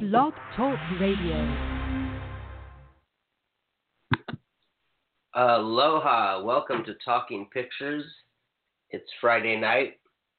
Blog Talk Radio. Aloha, welcome to Talking Pictures. It's Friday night,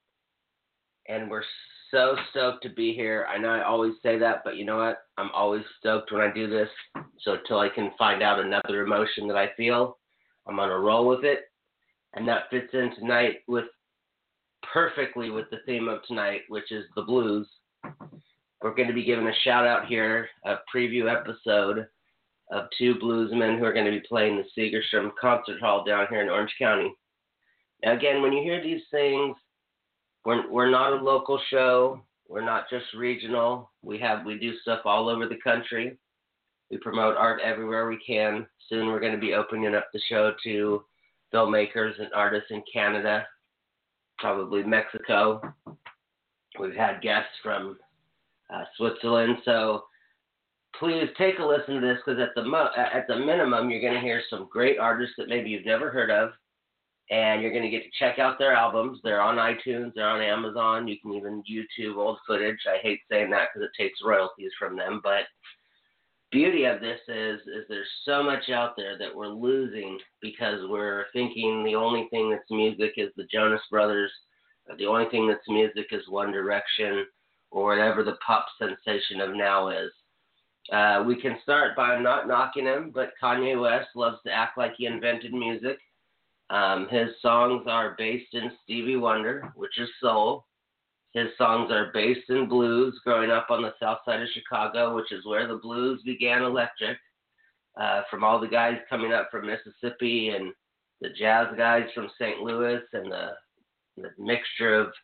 and we're so stoked to be here. I know I always say that, but you know what? I'm always stoked when I do this. So until I can find out another emotion that I feel, I'm on a roll with it. And that fits in tonight perfectly with the theme of tonight, which is the blues. We're going to be giving a shout out here, a preview episode of two bluesmen who are going to be playing the Segerstrom Concert Hall down here in Orange County. Now, again, when you hear these things, we're not a local show. We're not just regional. We do stuff all over the country. We promote art everywhere we can. Soon we're going to be opening up the show to filmmakers and artists in Canada, probably Mexico. We've had guests from Switzerland, so please take a listen to this, because at the minimum, you're going to hear some great artists that maybe you've never heard of, and you're going to get to check out their albums. They're on iTunes, they're on Amazon. You can even YouTube old footage. I hate saying that because it takes royalties from them, but beauty of this is there's so much out there that we're losing because we're thinking the only thing that's music is the Jonas Brothers, or the only thing that's music is One Direction, or whatever the pop sensation of now is. We can start by not knocking him, but Kanye West loves to act like he invented music. His songs are based in Stevie Wonder, which is soul. His songs are based in blues, growing up on the south side of Chicago, which is where the blues began electric, from all the guys coming up from Mississippi and the jazz guys from St. Louis, and the mixture of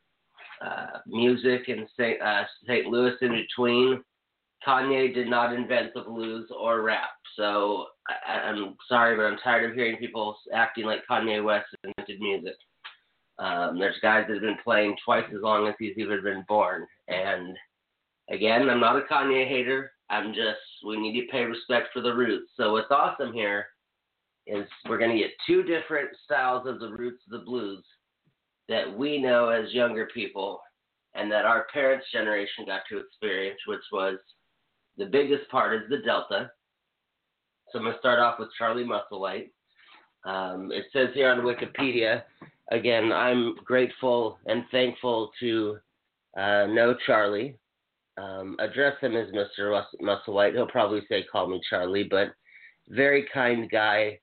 music and St. Louis in between. Kanye did not invent the blues or rap, so I'm sorry, but I'm tired of hearing people acting like Kanye West invented music. There's guys that have been playing twice as long as he's even been born, and again, I'm not a Kanye hater. We need to pay respect for the roots. So what's awesome here is we're going to get two different styles of the roots of the blues that we know as younger people and that our parents' generation got to experience, which was the biggest part is the Delta. So I'm going to start off with Charlie Musselwhite. It says here on Wikipedia, again, I'm grateful and thankful to know Charlie. Address him as Mr. Musselwhite. He'll probably say, call me Charlie, but very kind guy.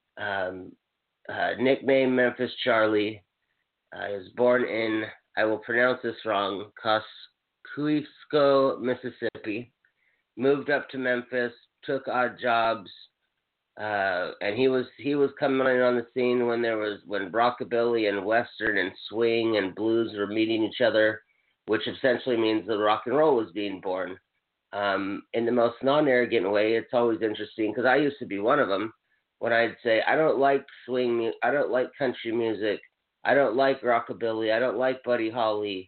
Nickname Memphis Charlie. He was born in, I will pronounce this wrong, Kosciuszko, Mississippi. Moved up to Memphis, took odd jobs, and he was coming on the scene when rockabilly and western and swing and blues were meeting each other, which essentially means that rock and roll was being born. In the most non-arrogant way, it's always interesting, because I used to be one of them, when I'd say, I don't like swing, I don't like country music, I don't like rockabilly, I don't like Buddy Holly,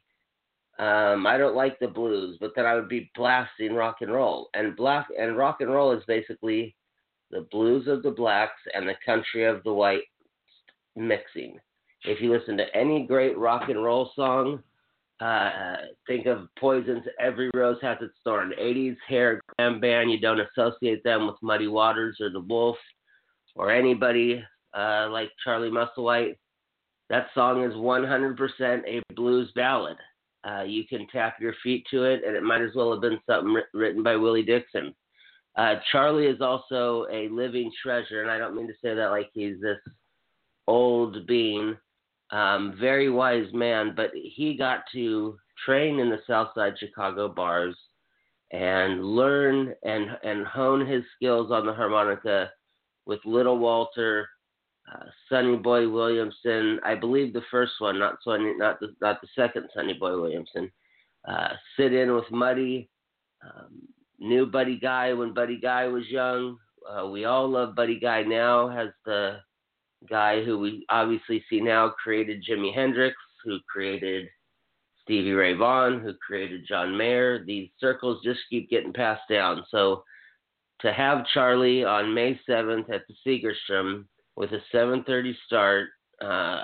I don't like the blues, but then I would be blasting rock and roll. And rock and roll is basically the blues of the blacks and the country of the white mixing. If you listen to any great rock and roll song, think of Poison's Every Rose Has Its Thorn. 80s hair glam band, you don't associate them with Muddy Waters or The Wolf or anybody like Charlie Musselwhite. That song is 100% a blues ballad. You can tap your feet to it, and it might as well have been something written by Willie Dixon. Charlie is also a living treasure, and I don't mean to say that like he's this old being, very wise man, but he got to train in the Southside Chicago bars and learn and hone his skills on the harmonica with Little Walter, Sonny Boy Williamson, I believe the first one, not the second Sonny Boy Williamson. Sit in with Muddy, knew Buddy Guy when Buddy Guy was young. We all love Buddy Guy now, as the guy who we obviously see now created Jimi Hendrix, who created Stevie Ray Vaughan, who created John Mayer. These circles just keep getting passed down. So to have Charlie on May 7th at the Segerstrom with a 7:30 start,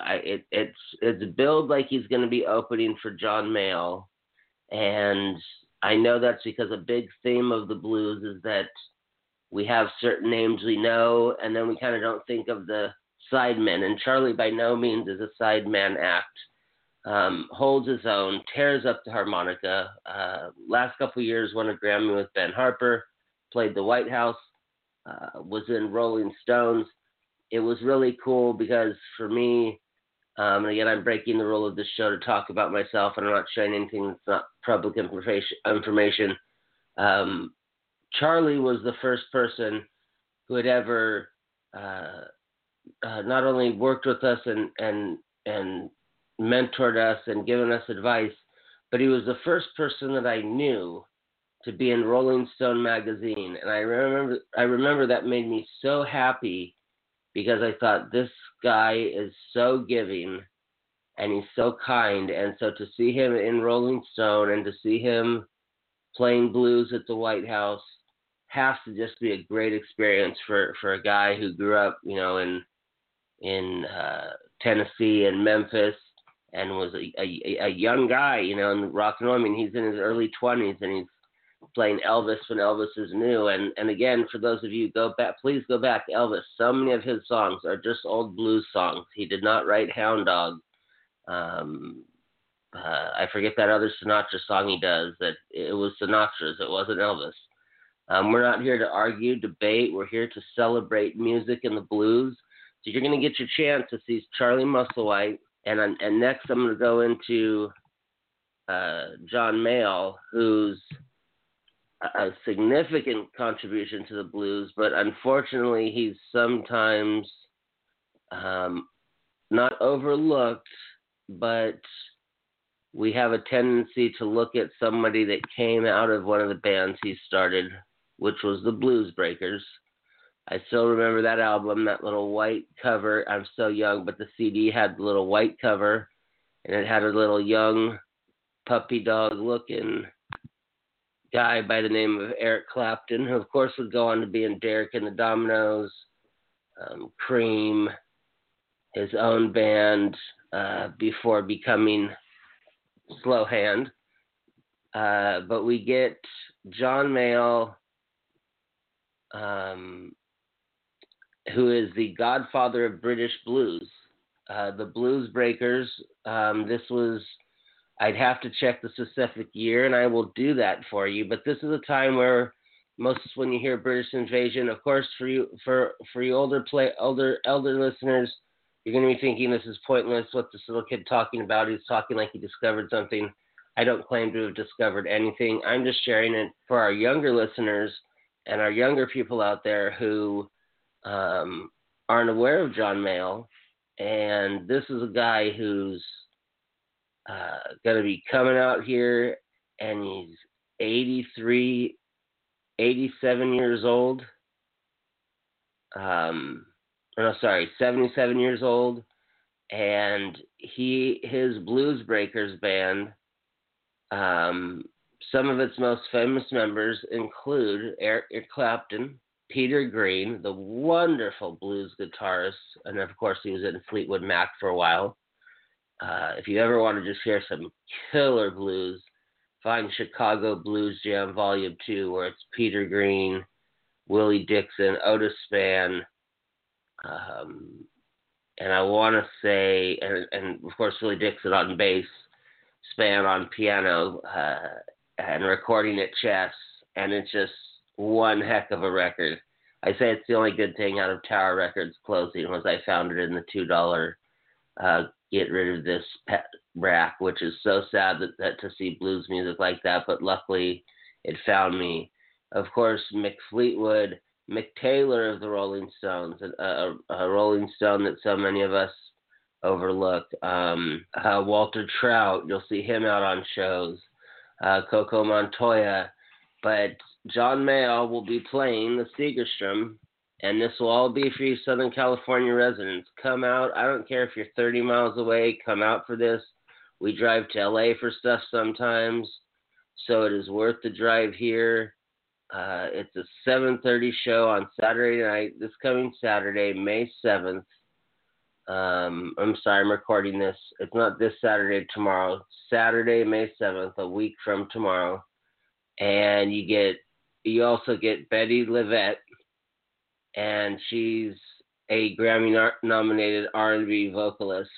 it's billed like he's going to be opening for John Mayall, and I know that's because a big theme of the blues is that we have certain names we know, and then we kind of don't think of the sidemen. And Charlie by no means is a sideman act. Holds his own, tears up the harmonica. Last couple of years won a Grammy with Ben Harper, played the White House, was in Rolling Stones. It was really cool because for me, and again, I'm breaking the rule of this show to talk about myself, and I'm not sharing anything that's not public information. Charlie was the first person who had ever not only worked with us and mentored us and given us advice, but he was the first person that I knew to be in Rolling Stone magazine. And I remember that made me so happy because I thought this guy is so giving and he's so kind. And so to see him in Rolling Stone and to see him playing blues at the White House has to just be a great experience for a guy who grew up, in Tennessee and Memphis and was a young guy, in rock and roll. I mean, he's in his early 20s and he's playing Elvis when Elvis is new. And again, for those of you please go back. Elvis, so many of his songs are just old blues songs. He did not write Hound Dog. I forget that other Sinatra song he does. That it was Sinatra's. It wasn't Elvis. We're not here to argue, debate. We're here to celebrate music and the blues. So you're going to get your chance to see Charlie Musselwhite. And next I'm going to go into John Mayall, who's a significant contribution to the blues, but unfortunately he's sometimes not overlooked, but we have a tendency to look at somebody that came out of one of the bands he started, which was the Blues Breakers. I still remember that album, that little white cover. I'm so young, but the CD had the little white cover, and it had a little young puppy dog looking guy by the name of Eric Clapton, who of course would go on to be in Derek and the Dominoes, Cream, his own band, before becoming Slow Hand. But we get John Mayall, who is the godfather of British blues. The Blues Breakers, this was, I'd have to check the specific year, and I will do that for you. But this is a time where when you hear British Invasion, of course, for you older listeners, you're going to be thinking this is pointless. What's this little kid talking about? He's talking like he discovered something. I don't claim to have discovered anything. I'm just sharing it for our younger listeners and our younger people out there who aren't aware of John Mayall. And this is a guy who's going to be coming out here, and he's 87 years old. 77 years old. And his Blues Breakers band, some of its most famous members include Eric Clapton, Peter Green, the wonderful blues guitarist, and of course he was in Fleetwood Mac for a while. If you ever want to just hear some killer blues, find Chicago Blues Jam Volume 2, where it's Peter Green, Willie Dixon, Otis Spann, and I want to say, and of course Willie Dixon on bass, Spann on piano, and recording at chess, and it's just one heck of a record. I say it's the only good thing out of Tower Records closing was I found it in the $2 get rid of this rack, which is so sad that to see blues music like that, but luckily it found me. Of course, Mick Fleetwood, Mick Taylor of the Rolling Stones, a Rolling Stone that so many of us overlooked. Walter Trout, you'll see him out on shows. Coco Montoya, but John Mayall will be playing the Segerstrom, and this will all be for you Southern California residents. Come out. I don't care if you're 30 miles away. Come out for this. We drive to LA for stuff sometimes, so it is worth the drive here. It's a 7:30 show on Saturday night, this coming Saturday, May 7th. I'm sorry, I'm recording this. It's not this Saturday, tomorrow. Saturday, May 7th, a week from tomorrow. and you also get Betty Livette, and she's a Grammy-nominated R&B vocalist.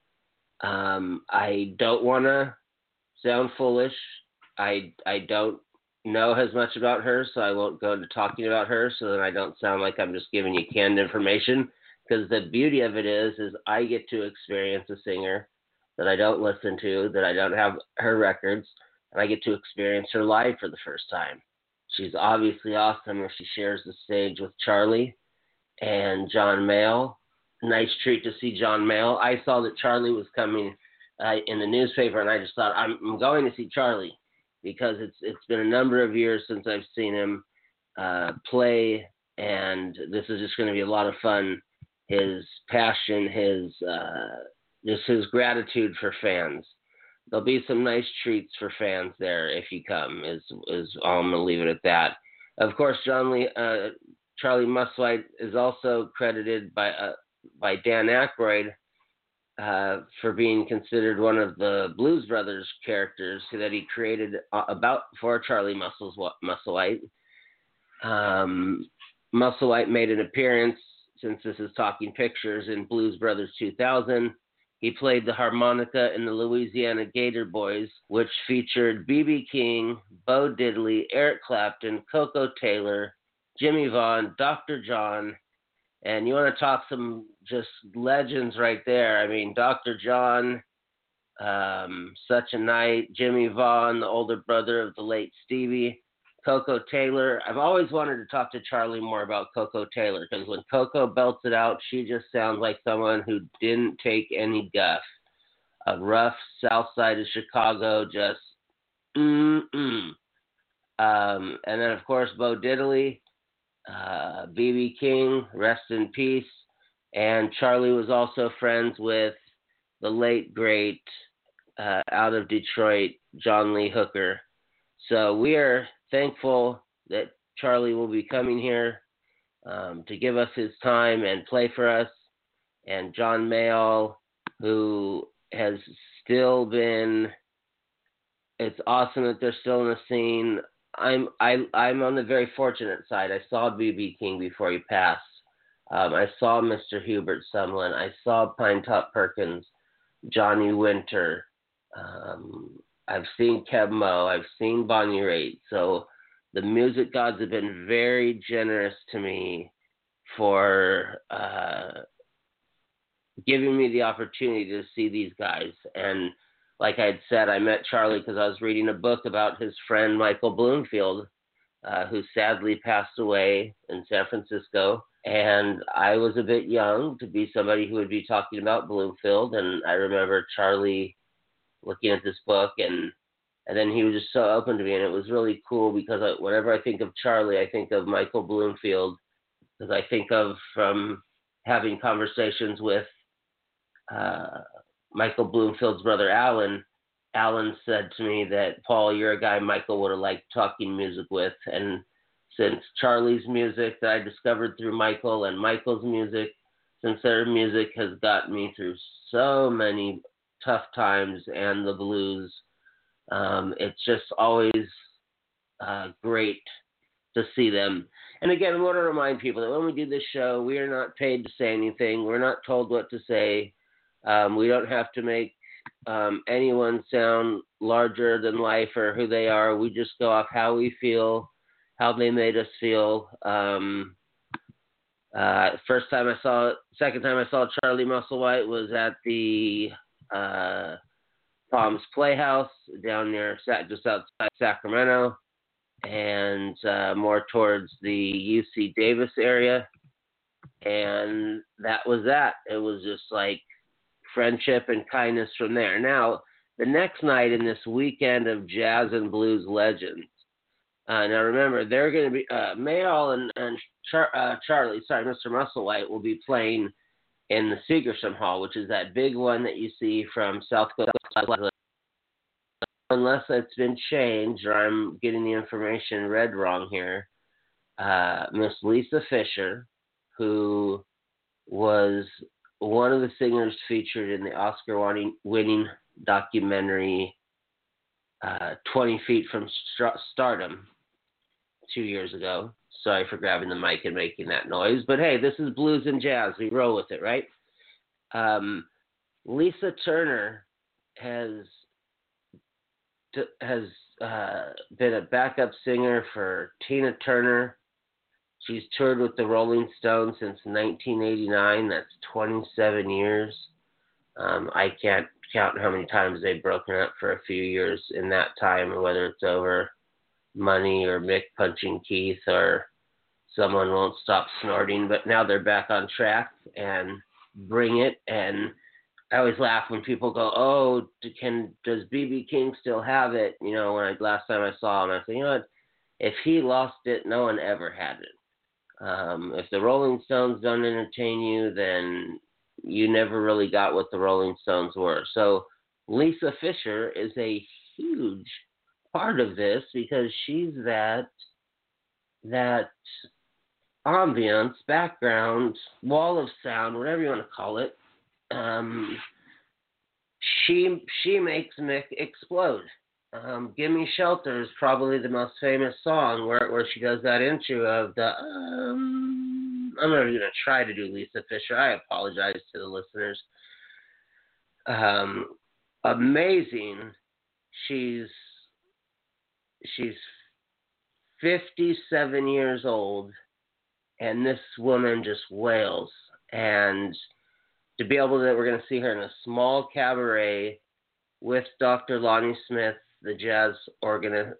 I don't want to sound foolish. I don't know as much about her, so I won't go into talking about her, so that I don't sound like I'm just giving you canned information. Because the beauty of it is I get to experience a singer that I don't listen to, that I don't have her records, and I get to experience her live for the first time. She's obviously awesome if she shares the stage with Charlie and John Mayall. Nice treat to see John Mayall. I saw that Charlie was coming in the newspaper, and I just thought, I'm going to see Charlie, because it's been a number of years since I've seen him play, and this is just going to be a lot of fun. His passion, just his gratitude for fans. There'll be some nice treats for fans there if you come. Is all I'm going to leave it at that. Of course, Charlie Musselwhite is also credited by Dan Aykroyd for being considered one of the Blues Brothers characters that he created for Charlie Musselwhite. Musselwhite made an appearance, since this is Talking Pictures, in Blues Brothers 2000. He played the harmonica in the Louisiana Gator Boys, which featured B.B. King, Bo Diddley, Eric Clapton, Koko Taylor, Jimmy Vaughn, Dr. John, and you want to talk some just legends right there. I mean, Dr. John, Such a Night, Jimmy Vaughn, the older brother of the late Stevie, Koko Taylor. I've always wanted to talk to Charlie more about Koko Taylor, because when Koko belts it out, she just sounds like someone who didn't take any guff. A rough south side of Chicago, just And then, of course, Bo Diddley, B.B. King, rest in peace. And Charlie was also friends with the late, great, out of Detroit, John Lee Hooker. So we are thankful that Charlie will be coming here to give us his time and play for us. And John Mayall, who has still been, it's awesome that they're still in the scene. I'm on the very fortunate side. I saw B.B. King before he passed. I saw Mr. Hubert Sumlin. I saw Pinetop Perkins, Johnny Winter. I've seen Keb Mo. I've seen Bonnie Raitt. So the music gods have been very generous to me for giving me the opportunity to see these guys. And like I had said, I met Charlie because I was reading a book about his friend Michael Bloomfield, who sadly passed away in San Francisco. And I was a bit young to be somebody who would be talking about Bloomfield. And I remember Charlie looking at this book, and then he was just so open to me. And it was really cool because whenever I think of Charlie, I think of Michael Bloomfield, because I think of from having conversations with Michael Bloomfield's brother, Alan. Alan said to me that, Paul, you're a guy Michael would have liked talking music with. And since Charlie's music that I discovered through Michael, and Michael's music, since their music has gotten me through so many tough times and the blues, it's just always great to see them. And again, I want to remind people that when we do this show, we are not paid to say anything. We're not told what to say. We don't have to make anyone sound larger than life or who they are. We just go off how we feel, how they made us feel. Second time I saw Charlie Musselwhite was at the Palms Playhouse down near just outside Sacramento, and more towards the UC Davis area. And that was that. It was just like friendship and kindness from there. Now, the next night in this weekend of jazz and blues legends, now remember, they're going to be, Mayall and Charlie, Mr. Musselwhite, will be playing in the Segerstrom Hall, which is that big one that you see from South Coast. Unless it's been changed or I'm getting the information read wrong here, Miss Lisa Fischer, who was one of the singers featured in the Oscar-winning documentary 20 feet from stardom 2 years ago. Sorry for grabbing the mic and making that noise, but hey, this is blues and jazz. We roll with it, right? Lisa Turner has been a backup singer for Tina Turner. She's toured with the Rolling Stones since 1989. That's 27 years. I can't count how many times they've broken up for a few years in that time, whether it's over money or Mick punching Keith or someone won't stop snorting. But now they're back on track and bring it. And I always laugh when people go, "Oh, does B.B. King still have it?" You know, last time I saw him, I said, you know what? If he lost it, no one ever had it. If the Rolling Stones don't entertain you, then you never really got what the Rolling Stones were. So Lisa Fischer is a huge part of this because she's that ambience, background, wall of sound, whatever you want to call it. She makes Mick explode. "Gimme Shelter" is probably the most famous song where she does that intro of the I'm not even going to try to do Lisa Fischer. I apologize to the listeners. Amazing. She's 57 years old, and this woman just wails. And to be able to, we're going to see her in a small cabaret with Dr. Lonnie Smith, the jazz organist.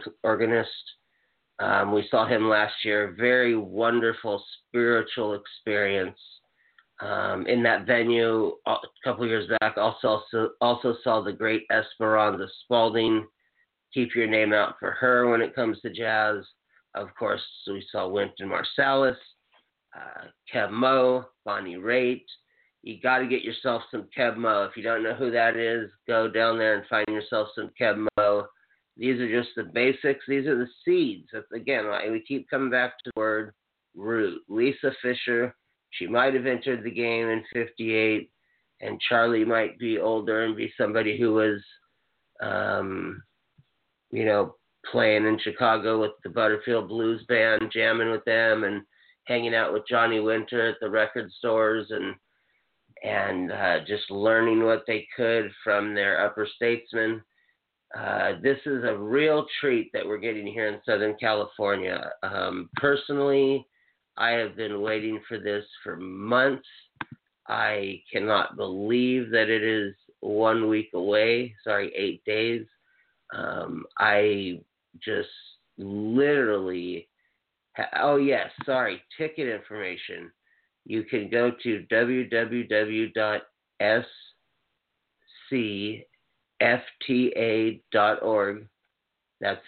We saw him last year. Very wonderful spiritual experience in that venue a couple of years back. Also saw the great Esperanza Spalding. Keep your name out for her when it comes to jazz. Of course, we saw Wynton Marsalis, Kev Moe, Bonnie Raitt. You got to get yourself some Kev Moe. If you don't know who that is, go down there and find yourself some Kev Moe. These are just the basics. These are the seeds. That's, again, we keep coming back to the word root. Lisa Fischer, she might have entered the game in 58, and Charlie might be older and be somebody who was, playing in Chicago with the Butterfield Blues Band, jamming with them and hanging out with Johnny Winter at the record stores and just learning what they could from their upper statesmen. This is a real treat that we're getting here in Southern California. Personally, I have been waiting for this for months. I cannot believe that it is 1 week away. 8 days. I just literally... ticket information. You can go to www.scfta.org. That's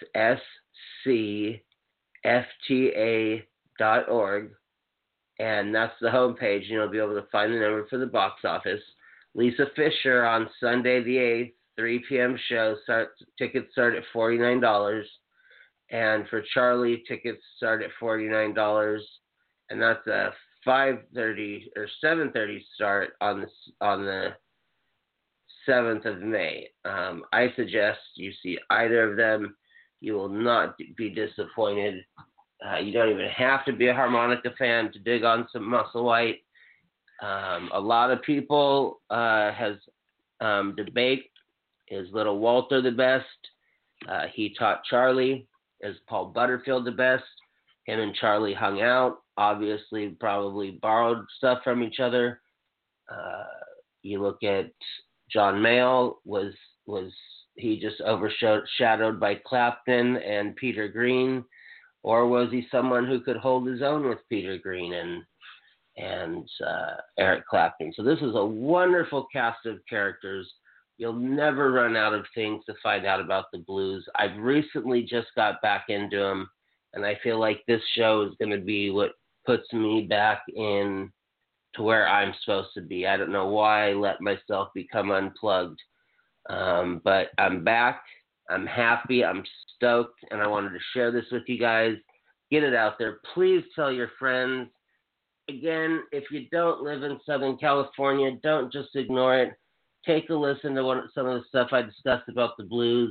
scfta.org. And that's the homepage, and you'll be able to find the number for the box office. Lisa Fischer on Sunday the 8th, 3 p.m. show. Tickets start at $49. And for Charlie, tickets start at $49. And that's a 5:30 or 7:30 start on the 7th of May. I suggest you see either of them. You will not be disappointed. You don't even have to be a harmonica fan to dig on some Musselwhite. A lot of people has debate, is Little Walter the best? He taught Charlie. Is Paul Butterfield the best? Him and Charlie hung out. Obviously, probably borrowed stuff from each other. You look at John Mayall. Was he just overshadowed by Clapton and Peter Green, or was he someone who could hold his own with Peter Green and Eric Clapton? So this is a wonderful cast of characters. You'll never run out of things to find out about the blues. I've recently just got back into them, and I feel like this show is going to be what puts me back in to where I'm supposed to be. I don't know why I let myself become unplugged, but I'm back. I'm happy. I'm stoked, and I wanted to share this with you guys. Get it out there. Please tell your friends. Again, if you don't live in Southern California, don't just ignore it. Take a listen to some of the stuff I discussed about the blues.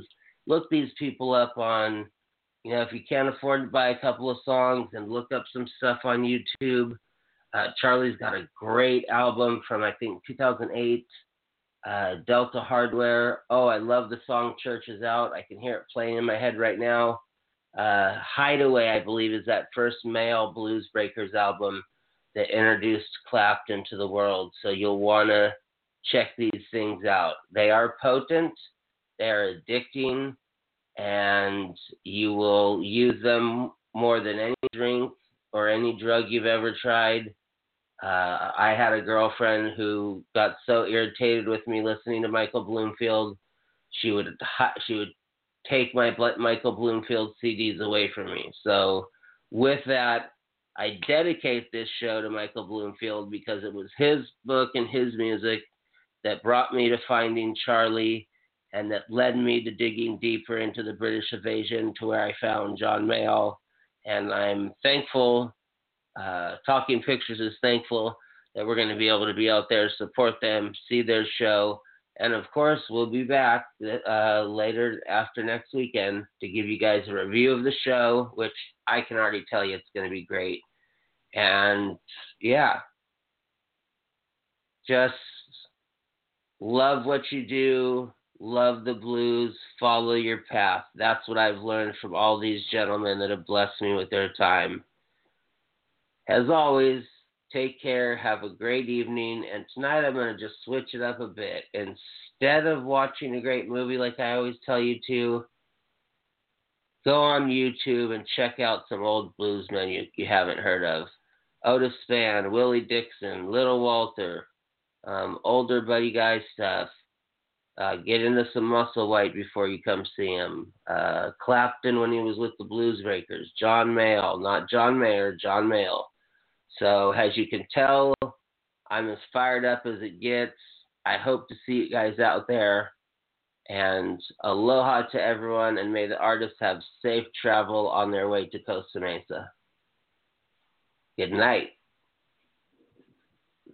look these people up on, if you can't afford to buy a couple of songs, and look up some stuff on YouTube. Charlie's got a great album from, I think, 2008, Delta Hardware. Oh, I love the song Church Is Out. I can hear it playing in my head right now. Hideaway, I believe, is that first male Blues Breakers album that introduced Clapton to the world. So you'll want to check these things out. They are potent, they are addicting, and you will use them more than any drink or any drug you've ever tried. I had a girlfriend who got so irritated with me listening to Michael Bloomfield, she would take my Michael Bloomfield CDs away from me. So with that, I dedicate this show to Michael Bloomfield because it was his book and his music that brought me to finding Charlie, and that led me to digging deeper into the British invasion to where I found John Mayall. And I'm thankful, Talking Pictures is thankful that we're going to be able to be out there, support them, see their show. And of course, we'll be back later after next weekend to give you guys a review of the show, which I can already tell you it's going to be great. And yeah, just love what you do, love the blues, follow your path. That's what I've learned from all these gentlemen that have blessed me with their time. As always, take care, have a great evening, and tonight I'm going to just switch it up a bit. Instead of watching a great movie like I always tell you to, go on YouTube and check out some old bluesmen you haven't heard of. Otis Spann, Willie Dixon, Little Walter, older Buddy Guy stuff. Get into some Musselwhite before you come see him. Clapton when he was with the Blues Breakers. John Mayall, not John Mayer, John Mayall. So as you can tell, I'm as fired up as it gets. I hope to see you guys out there. And aloha to everyone, and may the artists have safe travel on their way to Costa Mesa. Good night.